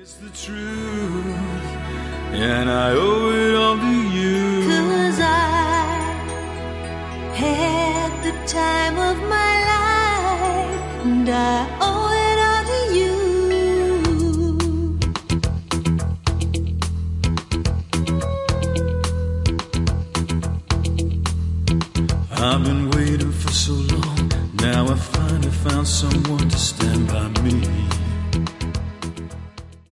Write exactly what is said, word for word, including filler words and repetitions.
It's the truth, and I owe it all to you. 'Cause I had the time of my life, and I owe it all to you. I've been waiting for so long. Now I finally found someone to stand by me.